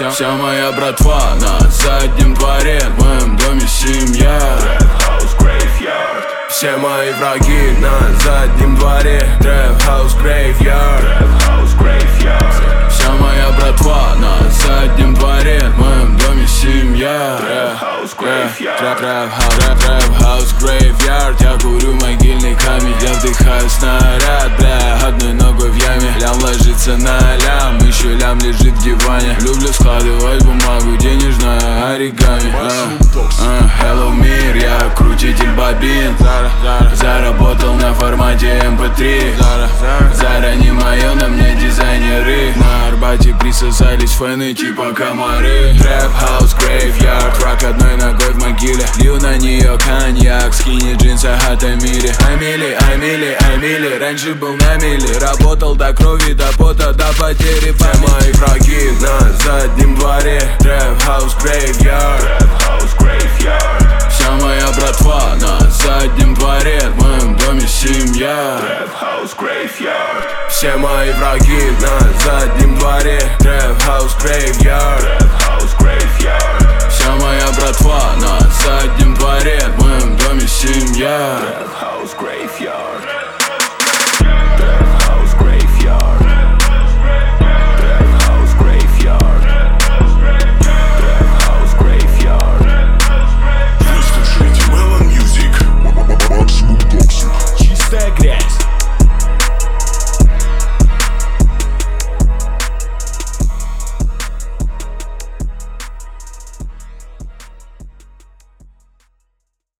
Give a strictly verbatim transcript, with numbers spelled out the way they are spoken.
вся, вся моя братва на заднем дворе, в моем доме семья. Все мои враги на заднем дворе, Trap House Graveyard. Вся моя братва на заднем дворе, в моем доме семья. Trap House Graveyard. Я курю могильный камень, я вдыхаю снаряд, бля, одной ногой в яме. Лям ложится на лям, еще лям лежит в диване. Люблю складывать бумагу, денежная оригами. Hello мир, я крутитель бобин. Заработал на формате эм пэ три. Зара не моё, на мне дизайнеры. На Арбате присосались фэны типа комары. Trap House Graveyard. Трак одной ногой в могиле, лью на нее коньяк, скини джинса от Амили. Амили, Амили, Амили, раньше был на мили. Работал до крови, до пота, до потери памяти. Все мои враги на заднем дворе, Trap House Graveyard. Вся моя братва на заднем дворе, в моем доме семья. Все мои враги на заднем дворе, Trap House Graveyard. Вся моя братва на заднем дворе, в моем доме семья.